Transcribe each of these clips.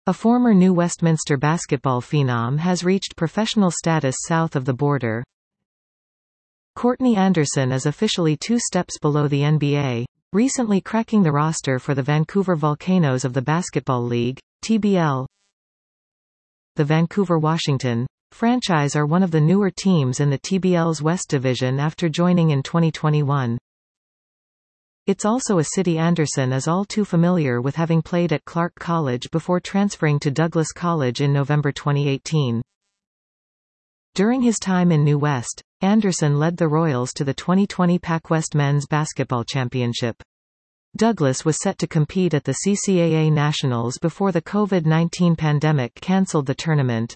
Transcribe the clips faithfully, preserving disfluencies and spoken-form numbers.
A former New Westminster basketball phenom has reached professional status south of the border. Courtney Anderson is officially two steps below the N B A, recently cracking the roster for the Vancouver Volcanoes of the Basketball League, T B L. The Vancouver Washington franchise are one of the newer teams in the T B L's West Division after joining in twenty twenty-one. It's also a city Anderson is all too familiar with, having played at Clark College before transferring to Douglas College in November twenty eighteen. During his time in New West, Anderson led the Royals to the twenty twenty PacWest Men's Basketball Championship. Douglas was set to compete at the C C A A Nationals before the COVID nineteen pandemic canceled the tournament.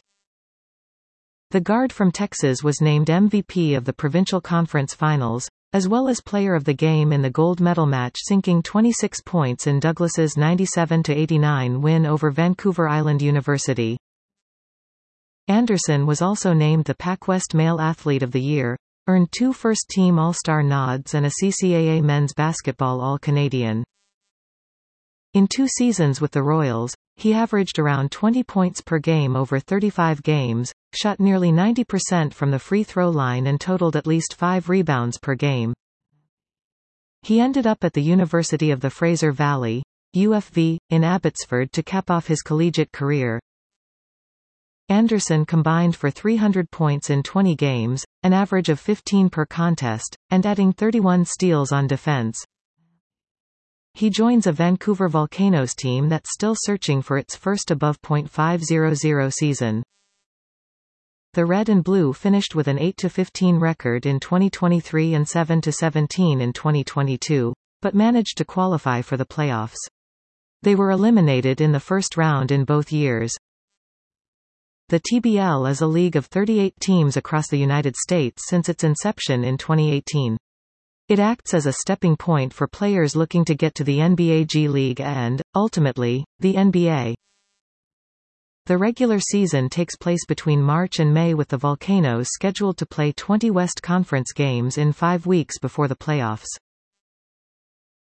The guard from Texas was named M V P of the Provincial Conference Finals, as well as Player of the Game in the gold medal match, sinking twenty-six points in Douglas's ninety-seven to eighty-nine win over Vancouver Island University. Anderson was also named the PacWest Male Athlete of the Year, earned two first-team All-Star nods and a C C A A Men's Basketball All-Canadian. In two seasons with the Royals, he averaged around twenty points per game over thirty-five games, shot nearly ninety percent from the free throw line and totaled at least five rebounds per game. He ended up at the University of the Fraser Valley, U F V, in Abbotsford to cap off his collegiate career. Anderson combined for three hundred points in twenty games, an average of fifteen per contest, and adding thirty-one steals on defense. He joins a Vancouver Volcanoes team that's still searching for its first above point five hundred season. The Red and Blue finished with an eight to fifteen record in twenty twenty-three and seven to seventeen in twenty twenty-two, but managed to qualify for the playoffs. They were eliminated in the first round in both years. The T B L is a league of thirty-eight teams across the United States since its inception in twenty eighteen. It acts as a stepping point for players looking to get to the N B A G League and, ultimately, the N B A. The regular season takes place between March and May, with the Volcanoes scheduled to play twenty West Conference games in five weeks before the playoffs.